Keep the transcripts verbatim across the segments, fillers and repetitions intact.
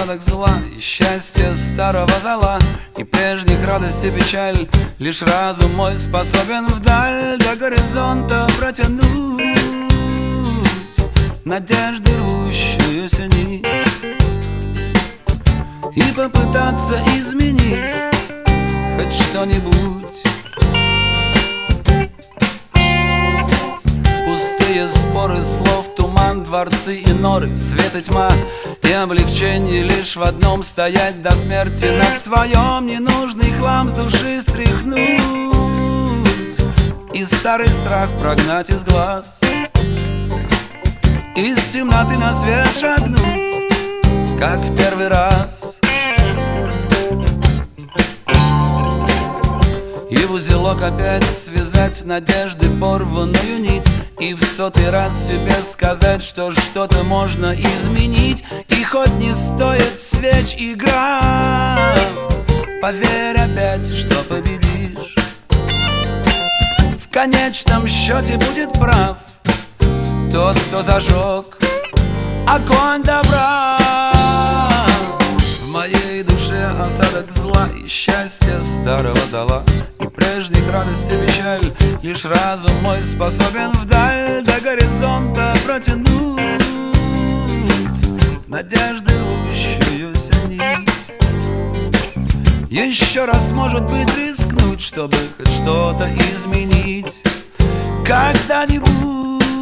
осадок зла и счастье старого зала, и прежних радостей печаль. Лишь разум мой способен вдаль до горизонта протянуть надежды рвущуюся нить и попытаться изменить хоть что-нибудь. Пустые споры слов, туман, дворцы и норы, свет и тьма и облегчение лишь в одном: стоять до смерти на своем, ненужный хлам с души стряхнуть и старый страх прогнать из глаз, из темноты на свет шагнуть, как в первый раз. И в узелок опять связать надежды порванную нить, и в сотый раз себе сказать, что что-то можно изменить. И хоть не стоит свеч игра, поверь опять, что победишь. В конечном счете будет прав тот, кто зажег огонь добра. В моей душе осадок зла и счастье старого зала, и прежних радостей печаль. Лишь разум мой способен вдаль до горизонта протянуть надежды рвущуюся нить. Еще раз, может быть, рискнуть, чтобы хоть что-то изменить когда-нибудь.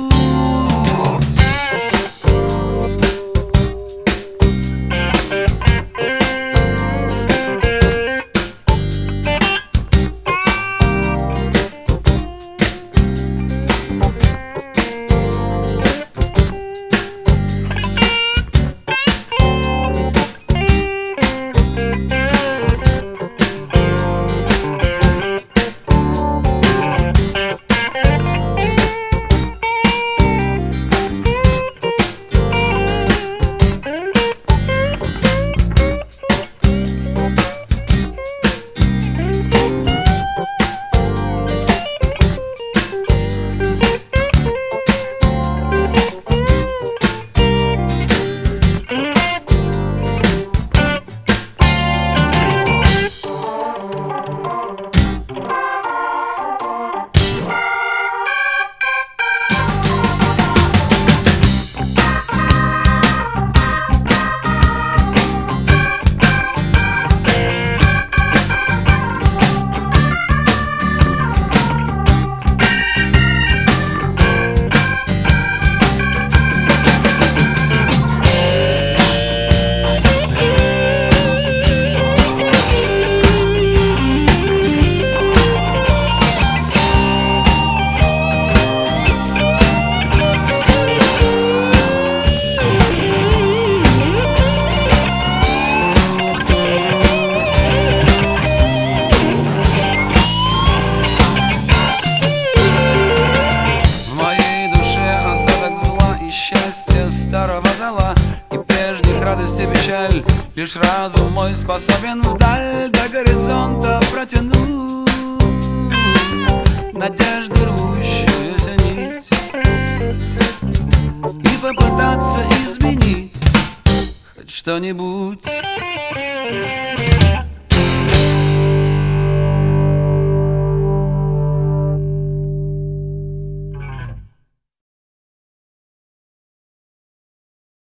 Старого зала и прежних радостей печаль. Лишь разум мой способен вдаль до горизонта протянуть надежды рвущуюся нить и попытаться изменить хоть что-нибудь.